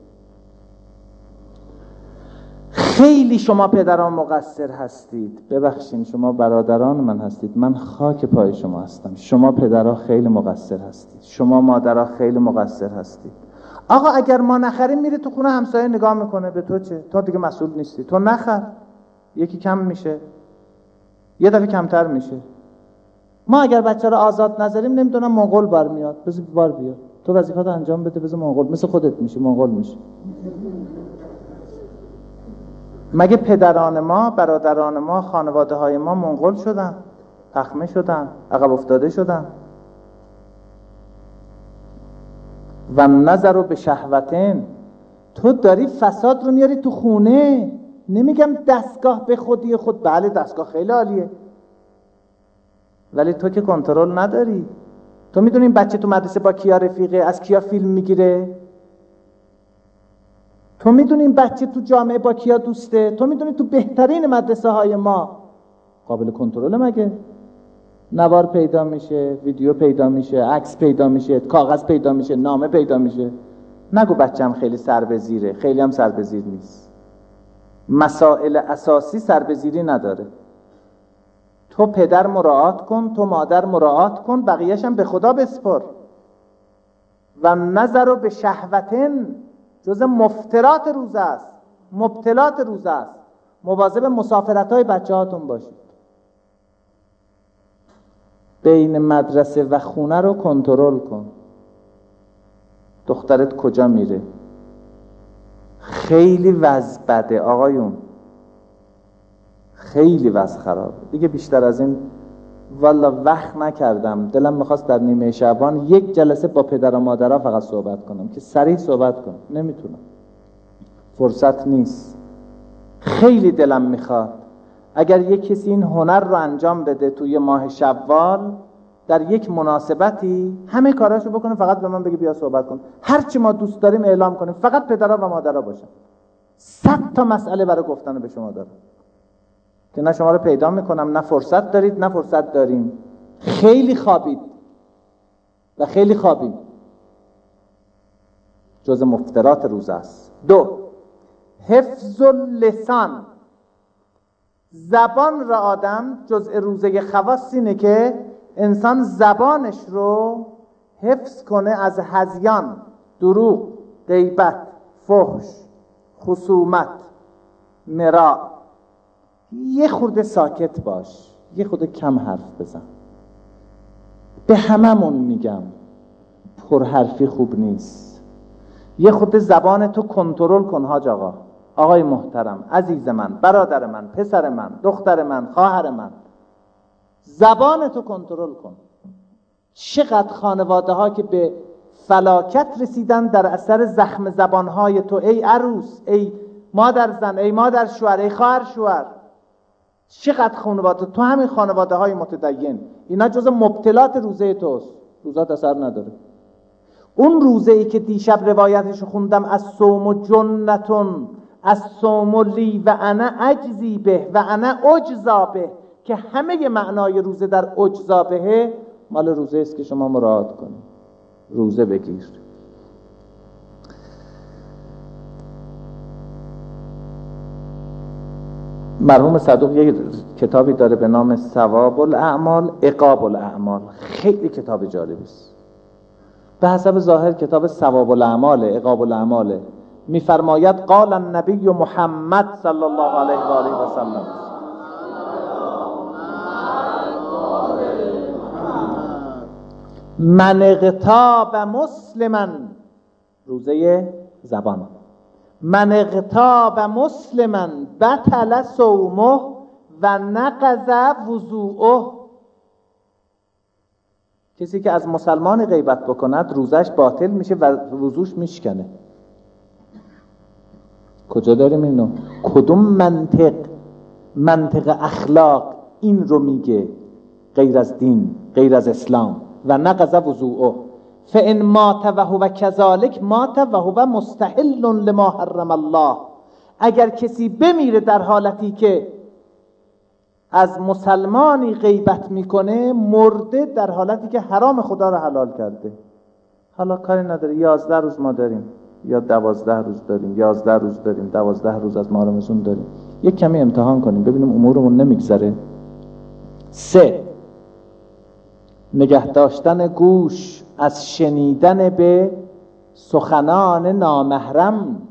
خیلی شما پدران مقصر هستید، ببخشید شما برادران من هستید، من خاک پای شما هستم. شما پدرها خیلی مقصر هستید، شما مادرها خیلی مقصر هستید. آقا اگر ما نخریم میره تو خونه همسایه نگاه میکنه، به تو چه؟ تو دیگه مسئول نیستی، تو نخر، یکی کم میشه، یه دفعه کمتر میشه. ما اگر بچه رو آزاد نذاریم نمیدونم منقول بار میاد، بذار بار بیاد، تو وظیفه‌تو انجام بده، بذار منقول، مثل خودت میشه، منقول میشه. مگه پدران ما، برادران ما، خانواده های ما منقول شدن، تخمه شدن، عقب افتاده شدن؟ و نظر به شهوتن، تو داری فساد رو میاری تو خونه. نمیگم دستگاه به خودی خود، بله دستگاه خیلی عالیه، ولی تو که کنترل نداری. تو میدونی این بچه تو مدرسه با کیا رفیقه، از کیا فیلم میگیره؟ تو میدونی این بچه تو جامعه با کیا دوسته؟ تو میدونی تو بهترین مدرسه های ما قابل کنترل مگه؟ نوار پیدا میشه، ویدیو پیدا میشه، عکس پیدا میشه، کاغذ پیدا میشه، نامه پیدا میشه. نگو بچه‌م خیلی سر به زیره، خیلی هم سر به زیر نیست. مسائل اساسی سر به زیری نداره. تو پدر مراعات کن، تو مادر مراعات کن، بقیه‌ش هم به خدا بسپر. و نظر به شهوتن جز مفترات روزه است، مبتلات روزه است. مواظب مسافرت‌های بچه‌هاتون باشید. بین مدرسه و خونه رو کنترل کن. دخترت کجا میره؟ خیلی وضع بده آقایون، خیلی وضع خراب. دیگه بیشتر از این والا وقت نکردم. دلم میخواست در نیمه شعبان یک جلسه با پدر و مادرها فقط صحبت کنم که سریع صحبت کنم، نمیتونم، فرصت نیست. خیلی دلم میخواد اگر یک کسی این هنر رو انجام بده توی ماه شوال، در یک مناسبتی همه کاراشو بکنه، فقط به من بگه بیا صحبت کن، هرچی ما دوست داریم اعلام کنیم، فقط پدرها و مادرها باشن. صد تا مسئله برای گفتن به شما دارم که نه شما رو پیدا میکنم، نه فرصت دارید نه فرصت داریم. خیلی خوابید و خیلی خوابید. جز مفترات روزه است. دو، حفظ اللسان. زبان را آدم، جزء روزه خواص اینه که انسان زبانش رو حفظ کنه از هذیان، دروغ، غیبت، فحش، خصومت، مراء. یه خورده ساکت باش، یه خورده کم حرف بزن. به هممون میگم پرحرفی خوب نیست. یه خورده زبان تو کنترل کن حاج آقا. آقای محترم، عزیز من، برادر من، پسر من، دختر من، خواهر من، زبانتو کنترل کن. چقدر خانواده ها که به فلاکت رسیدن در اثر زخم زبانهای تو، ای عروس، ای مادر زن، ای مادر شوهر، ای خواهر شوهر. چقدر خانواده تو، همین خانواده های متدین، اینا جز مبتلات روزه توست. روزات اثر نداره. اون روزه ای که دیشب روایتشو خوندم، از صوم جنتون، از صوم لی و انا اجزی به و انا اجزا به، که همه معنای روزه در اجزا به مال روزه است که شما مراعات کنید. روزه بگیر. مرحوم صدوق یک کتابی داره به نام ثواب الاعمال عقاب الاعمال، خیلی کتاب جالبی است. به حسب ظاهر کتاب ثواب الاعمال عقاب الاعمال، میفرماید قال النبی محمد صلی الله علیه و آله و سلم، من اغتاب مسلما، روزه زبان، من اغتاب مسلما بطل صومه و نقض وضوءه. کسی که از مسلمان غیبت بکند روزش باطل میشه و وضوش میشکنه. کجا داریم اینو؟ کدوم منطق، منطق اخلاق این رو میگه غیر از دین، غیر از اسلام؟ و نقض وضوءه فان مات و هو کذالک مات و هو مستحل لما حرم الله. اگر کسی بمیره در حالتی که از مسلمانی غیبت میکنه، مرده در حالتی که حرام خدا رو حلال کرده. حالا کاری نداره، یازده روز ما داریم یا دوازده روز داریم، یازده روز داریم، دوازده روز از ماه رمضان داریم، یک کمی امتحان کنیم ببینیم امورمون نمیگذره. سه، نگه داشتن گوش از شنیدن به سخنان نامحرم.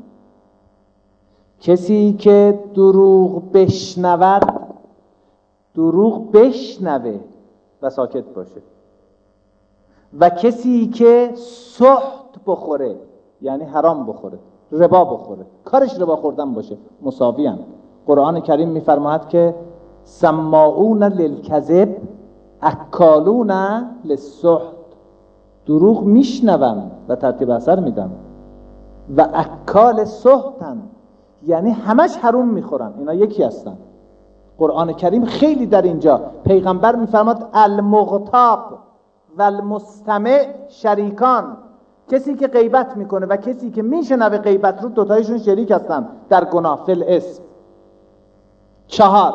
کسی که دروغ بشنود، دروغ بشنوه و ساکت باشه. و کسی که سحت بخوره، یعنی حرام بخوره، ربا بخوره، کارش ربا خوردن باشه، مساوی هم. قرآن کریم میفرماید که سماعون للکذب اکالون للسحت، دروغ میشنون و ترتیب اثر میدن، و اکال سحتن، یعنی همش حروم میخورن. اینا یکی هستن. قرآن کریم خیلی در اینجا پیغمبر میفرماد المغتاب و المستمع شریکان، کسی که غیبت میکنه و کسی که میشنوه غیبت رو، دوتایشون شریک هستن در گناه، فی الاسم. چهار،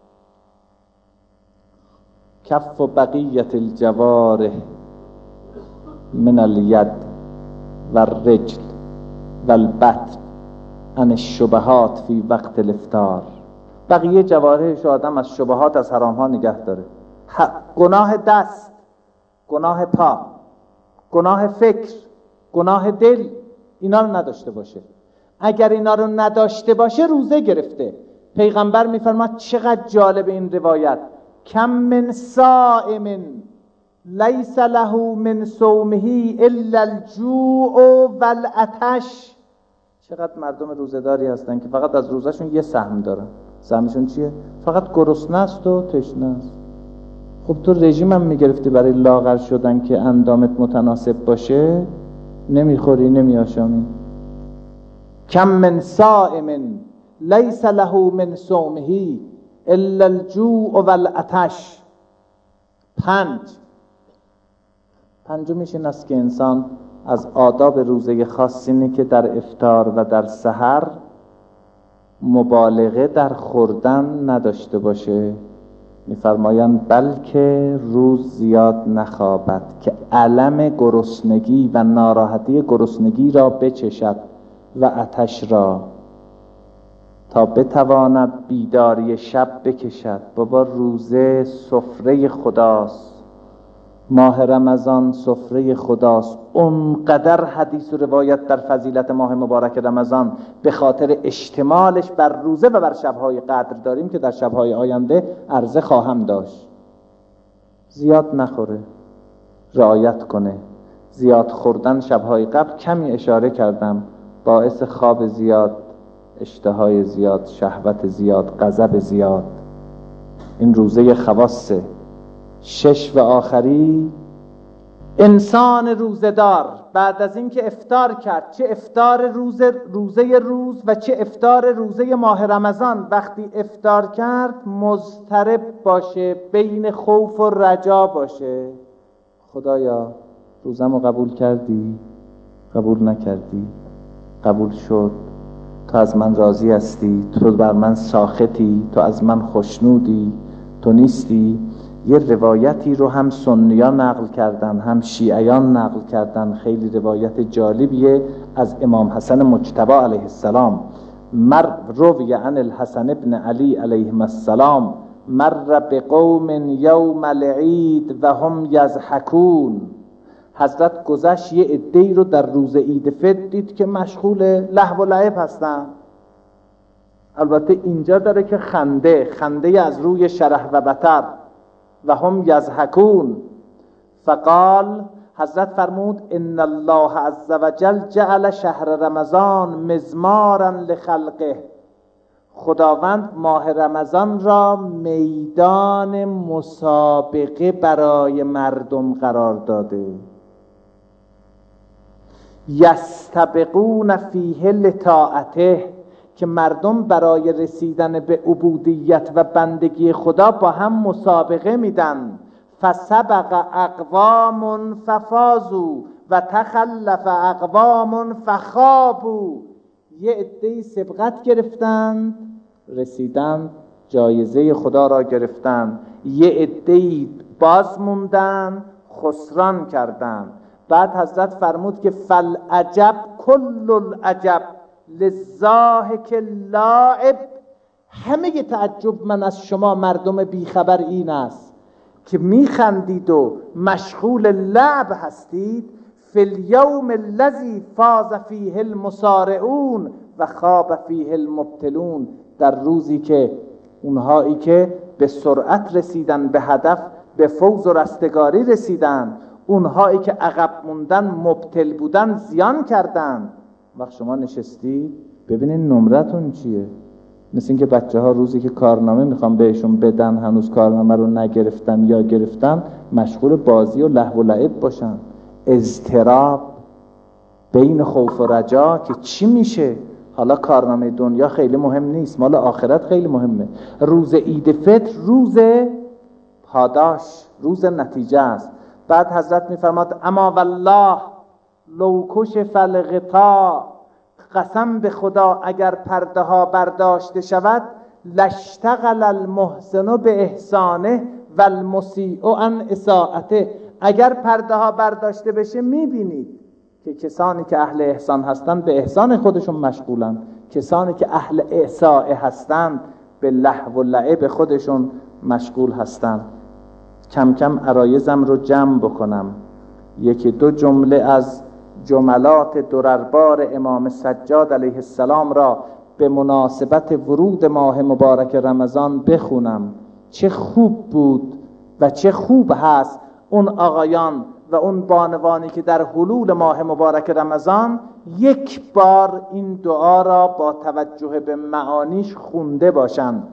کف و بقیت الجوارح من الید و الرجل و البطن عن الشبهات فی وقت الافطار. بقیه جوارحش آدم از شبهات، از حرام ها نگه داره. گناه دست، گناه پا، گناه فکر، گناه دل، اینا رو نداشته باشه. اگر اینا رو نداشته باشه روزه گرفته. پیغمبر میفرماد، چقدر جالب این روایت، کم من صائم لیس له من صومه الا الجوع والعطش. چقدر مردم روزه‌داری هستن که فقط از روزهشون یه سهم دارن. سهمشون چیه؟ فقط گرسنه است و تشنه است. خب تو رژیم هم میگرفتی برای لاغر شدن که اندامت متناسب باشه، نمیخوری، نمیآشامی. کم من صائم لیس له من صومه الا الجوع والعطش. پنج، پنجمیش این است که انسان از آداب روزه خاص اینه که در افطار و در سحر مبالغه در خوردن نداشته باشه. میفرمایند بلکه روز زیاد نخوابد که الم گرسنگی و ناراحتی گرسنگی را بچشد و آتش را، تا بتواند بیداری شب بکشد. بابا روزه سفره خداست، ماه رمضان سفره خداست. اونقدر حدیث و روایت در فضیلت ماه مبارک رمضان به خاطر اشتمالش بر روزه و بر شبهای قدر داریم که در شبهای آینده عرضه خواهم داشت. زیاد نخوره، رعایت کنه. زیاد خوردن شبهای قبل کمی اشاره کردم، باعث خواب زیاد اشتهای زیاد، شهوت زیاد، غضب زیاد. این روزه خواصه. شش و آخری، انسان روزدار بعد از اینکه افطار کرد، چه افطار روز روزه روز و چه افطار روزه ماه رمضان، وقتی افطار کرد مضطرب باشه، بین خوف و رجا باشه. خدایا روزمو قبول کردی؟ قبول نکردی؟ قبول شد. تو از من راضی هستی؟ تو بر من ساخطی؟ تو از من خوشنودی؟ تو نیستی؟ یه روایتی رو هم سنیان نقل کردن هم شیعیان نقل کردن، خیلی روایت جالبیه از امام حسن مجتبی علیه السلام. مر روی عن الحسن ابن علی علیه السلام مر بقوم یوم العید و هم یضحکون. حضرت گذشت یه عده‌ای رو در روز عید فطر دید که مشغول لهو و لعب هستن. البته اینجا داره که خنده خنده از روی شرح و بطر، و هم یضحکون. فقال، حضرت فرمود ان الله عز وجل جعل شهر رمضان مزمارا لخلقه. خداوند ماه رمضان را میدان مسابقه برای مردم قرار داده. یستبقون فیه لطاعته، که مردم برای رسیدن به عبودیت و بندگی خدا با هم مسابقه میدن. فسبق اقوام ففازوا و تخلف اقوام فخابوا. یه عده‌ای سبقت گرفتند، رسیدند، جایزه خدا را گرفتند. یه عده‌ای باز موندن، خسران کردند. بعد حضرت فرمود که فالعجب کل العجب للضاحک اللاعب. همه تعجب من از شما مردم بیخبر این است که میخندید و مشغول لعب هستید. فی الیوم الذی فاز فیه المصارعون و خاب فیه المبطلون. در روزی که اونهایی که به سرعت رسیدن به هدف، به فوز و رستگاری رسیدن، اونهایی که عقب موندن، مبتل بودن، زیان کردن. وقت شما نشستی ببینین نمرتون چیه. مثل این که بچه ها روزی که کارنامه میخوام بهشون بدن، هنوز کارنامه رو نگرفتن یا گرفتن، مشغول بازی و لهو و لعب باشن. اضطراب بین خوف و رجا که چی میشه. حالا کارنامه دنیا خیلی مهم نیست، مال آخرت خیلی مهمه. روز عید فطر روز پاداش، روز نتیجه است. بعد حضرت میفرماد اما والله لو کشف الغطاء، قسم به خدا اگر پرده ها برداشته شود، لاشتغل المحسن به احسانه و المسیء عن اساءته. اگر پرده ها برداشته بشه میبینید که کسانی که اهل احسان هستند به احسان خودشون مشغولن، کسانی که اهل اساء هستند به لهو و لعب خودشون مشغول هستند. کم کم عرایزم رو جمع بکنم. یکی دو جمله از جملات درربار امام سجاد علیه السلام را به مناسبت ورود ماه مبارک رمضان بخونم. چه خوب بود و چه خوب هست اون آقایان و اون بانوانی که در حلول ماه مبارک رمضان یک بار این دعا را با توجه به معانیش خونده باشند.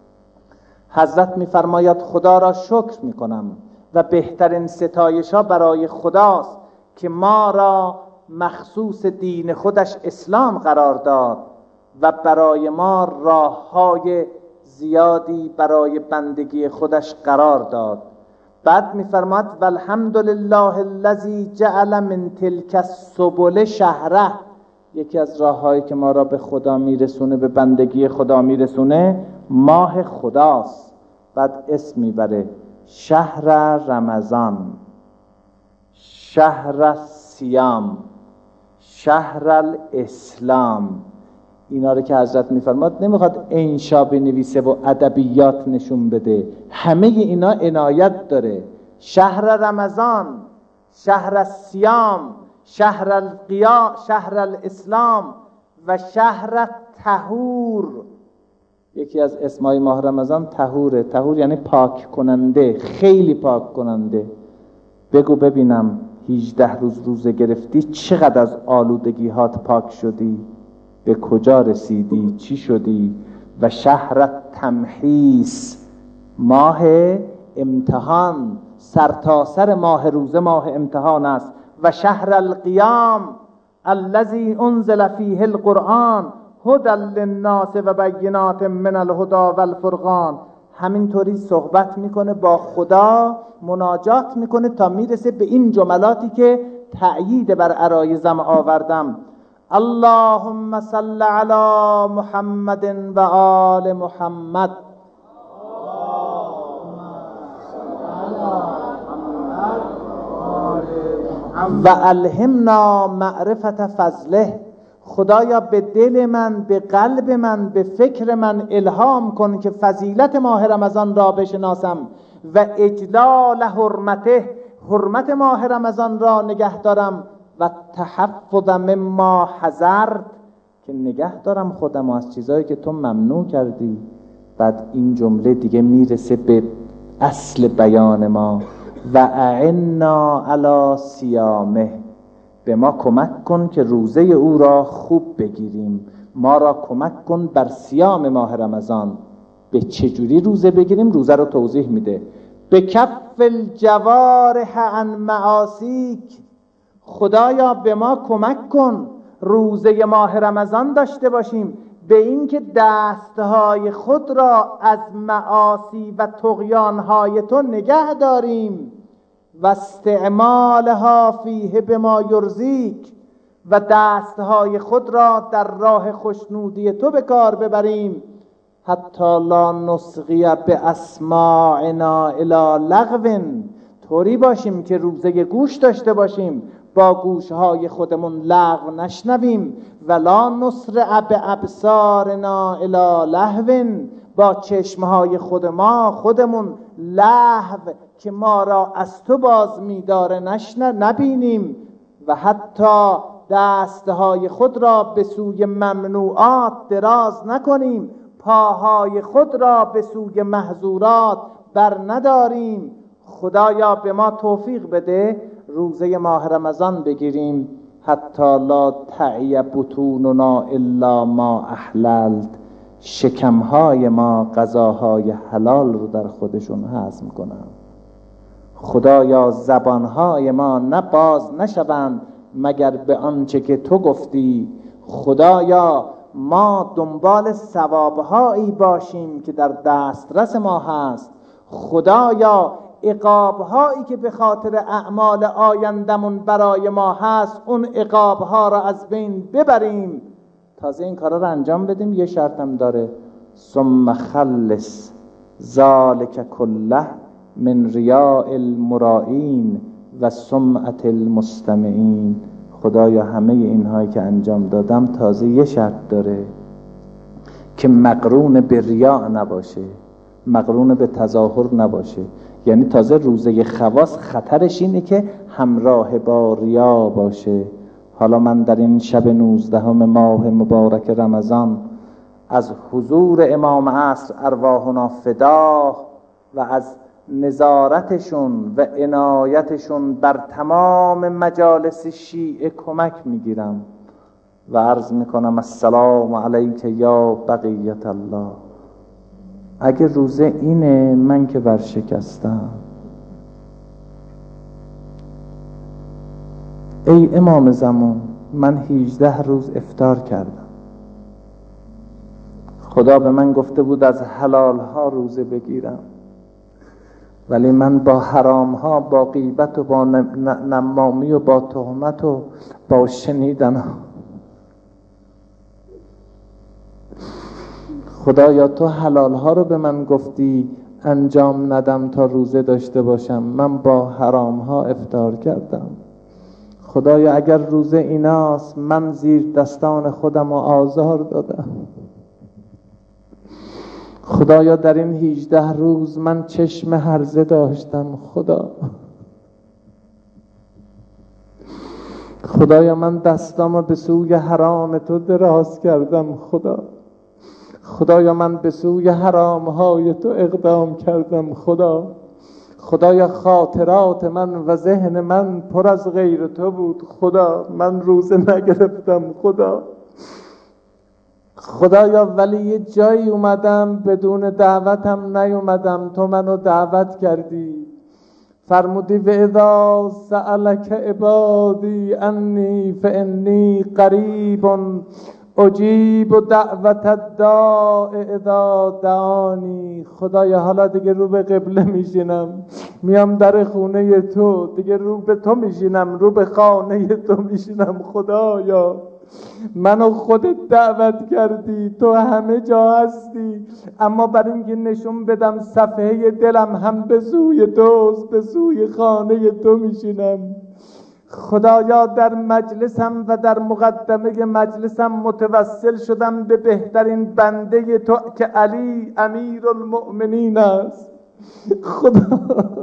حضرت می‌فرماید خدا را شکر می‌کنم و بهترین ستایش ها برای خداست که ما را مخصوص دین خودش اسلام قرار داد و برای ما راه‌های زیادی برای بندگی خودش قرار داد. بعد می‌فرماید والحمدلله الذی جعل من تلک السبل شهره. یکی از راه‌هایی که ما را به خدا میرسونه، به بندگی خدا میرسونه، ماه خداست. بعد اسم میبره شهر رمضان، شهر الصیام، شهر الاسلام. اینا رو که حضرت میفرماد نمیخواد انشا بنویسه و ادبیات نشون بده، همه اینا عنایت داره. شهر رمضان، شهر الصیام، شهر القیام، شهر الاسلام و شهر طهور. یکی از اسمای ماه رمضان طهوره. طهور یعنی پاک کننده، خیلی پاک کننده. بگو ببینم هجده روز روزه گرفتی چقدر از آلودگی هات پاک شدی؟ به کجا رسیدی، چی شدی؟ و شهر تمحیص، ماه امتحان، سرتاسر ماه روزه ماه امتحان است. و شهر القیام الذی انزل فیه القرآن هدی للناس و بینات من الهدی والفرقان. همینطوری صحبت میکنه با خدا، مناجات میکنه تا میرسه به این جملاتی که تأیید بر عرایزم آوردم. اللهم صل علی محمد و آل محمد و الهمنا معرفت فضله. خدایا به دل من، به قلب من، به فکر من الهام کن که فضیلت ماه رمضان را بشناسم و اجلال حرمته، حرمت ماه رمضان را نگه دارم و تحفظ مما حذرت، که نگه دارم خودم از چیزایی که تو ممنوع کردی. بعد این جمله دیگه میرسه به اصل بیان ما، و اعنا علی صیامه، به ما کمک کن که روزه او را خوب بگیریم، ما را کمک کن بر صیام ماه رمضان. به چجوری روزه بگیریم؟ روزه رو توضیح میده. به کف الجوارح عن معاصیک، خدایا به ما کمک کن روزه ماه رمضان داشته باشیم به اینکه دستهای خود را از معاصی و طغیانهای تو نگه داریم، و استعمالها فیه بما یرضیک، و دستهای خود را در راه خوشنودی تو به کار ببریم. حتی لا نصغی به اسماعنا الی لغو، طوری باشیم که روزه گوش داشته باشیم، با گوشهای خودمون لغو نشنویم. ولا نسرع به ابصارنا الی لهو، با چشمهای خود ما خودمون لهو که ما را از تو باز می‌داره نشنه نبینیم. و حتی دستهای خود را به سوی ممنوعات دراز نکنیم، پاهای خود را به سوی محظورات بر نداریم. خدایا به ما توفیق بده روزه ماه رمضان بگیریم. حتی لا تعی بطوننا الا ما احللت، شکمهای ما غذاهای حلال رو در خودشون هضم کنن. خدایا زبانهای ما نه باز نشوند مگر به آنچه که تو گفتی. خدایا ما دنبال ثوابهایی باشیم که در دسترس ما هست. خدایا عقابهایی که به خاطر اعمال آیندمون برای ما هست اون عقابها را از بین ببریم. تازه این کارا رو انجام بدیم یه شرطم داره، ثم خلص ذالک کله من ریاء المرائین و سمعت المستمعین. خدایا همه اینهایی که انجام دادم تازه یه شرط داره که مقرون به ریاء نباشه، مقرون به تظاهر نباشه. یعنی تازه روزه خواص خطرش اینه که همراه با ریا باشه. حالا من در این شب نوزدهم ماه مبارک رمضان از حضور امام عصر ارواحنا فدا و از نظارتشون و عنایتشون بر تمام مجالس شیعه کمک میگیرم و عرض میکنم السلام علیک یا بقیت الله. اگه روزه اینه من که ورشکستم. ای امام زمان، من هجده روز افطار کردم. خدا به من گفته بود از حلال ها روزه بگیرم، ولی من با حرام ها، با غیبت و با نمامی و با تهمت و با شنیدن ها. خدایا تو حلال ها رو به من گفتی انجام ندم تا روزه داشته باشم، من با حرام ها افطار کردم. خدایا اگر روزه ایناست من زیر دستان خودم رو آزار دادم. خدایا در این هجده روز من چشم هرزه داشتم. خدا خدایا من دستامو به سوی حرام تو دراز کردم. خدا خدایا من به سوی حرامهای تو اقدام کردم. خدا خدایا خاطرات من و ذهن من پر از غیر تو بود. خدا من روزه نگرفتم. خدا خدایا ولی یه جایی اومدم بدون دعوتم نیومدم، تو منو دعوت کردی، فرمودی و اذا سألک عبادی انی فانی قریب اجیب دعوت الداع اذا دعانی. خدایا حالا دیگه رو به قبله میشینم، میام در خونه تو، دیگه رو به تو میشینم، رو به خانه تو میشینم. خدایا منو خودت دعوت کردی، تو همه جا هستی، اما برای اینکه نشون بدم صفحه دلم هم به سوی توست، به سوی خانه تو میشینم. خدایا در مجلسم و در مقدمه مجلسم متوسل شدم به بهترین بنده تو که علی امیر المؤمنین است. خدا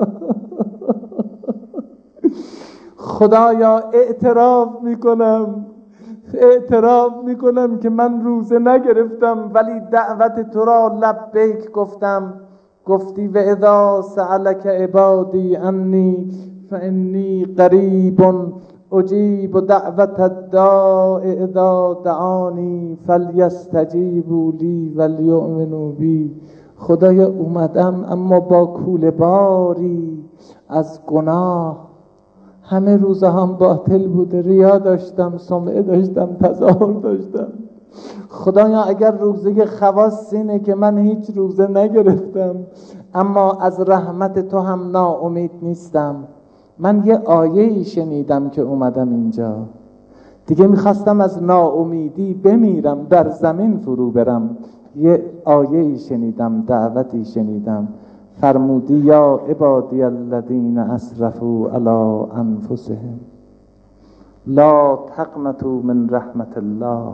خدایا اعتراف میکنم اعتراف میکنم که من روزه نگرفتم ولی دعوت تو را لبیک گفتم. گفتی و اذا سألک عبادی انی فانی قریب اجیب دعوت الداع اذا دعانی فلیستجیبوا لی ولیؤمنوا بی. خدایا اومدم اما با کوله باری از گناه، همه روزه هم باطل بوده، ریا داشتم، سمعه داشتم، تظاهر داشتم. خدایا اگر روزه خواص اینه که من هیچ روزه نگرفتم اما از رحمت تو هم ناامید نیستم. من یه آیه‌ای شنیدم که اومدم اینجا، دیگه میخواستم از ناامیدی بمیرم، در زمین فرو برم. یه آیه‌ای شنیدم، دعوتی شنیدم، فرمودی یا عبادی الذین اسرفوا علی انفسهم لا تقنطوا من رحمت الله.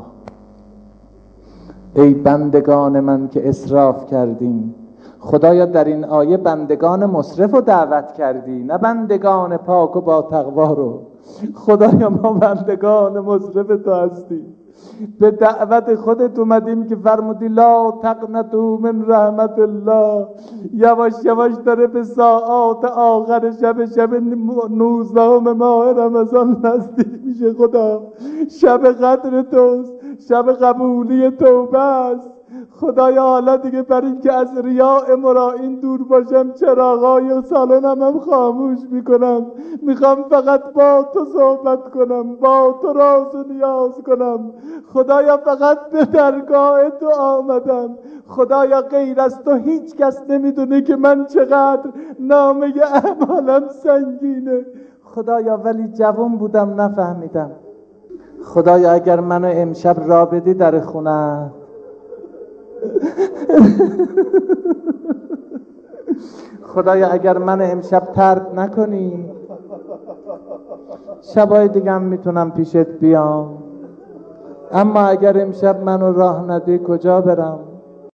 ای بندگان من که اسراف کردین. خدایا در این آیه بندگان مسرف رو دعوت کردی، نه بندگان پاک و با تقوا رو. خدایا ما بندگان مسرف تو هستی، به دعوت خودت اومدیم که فرمودی لا تقنطوا من رحمت الله. یواش یواش داره به ساعات آخر شب شب نوزدهم ماه رمضان نزدیک میشه. خدا شب قدر توست، شب قبولی توبه است. خدایا حالا دیگه برای اینکه از ریاء مرائین دور باشم چراغای سالنم هم خاموش میکنم، میخوام فقط با تو صحبت کنم، با تو راز و نیاز کنم. خدایا فقط به درگاه تو آمدم. خدایا غیر از تو هیچ کس نمیدونه که من چقدر نامه اعمالم سنگینه. خدایا ولی جوان بودم نفهمیدم. خدایا اگر منو امشب را بدی در خونه، خدایا اگر من امشب طرد نکنی، شبای دیگه هم میتونم پیشت بیام، اما اگر امشب منو راه ندی کجا برم؟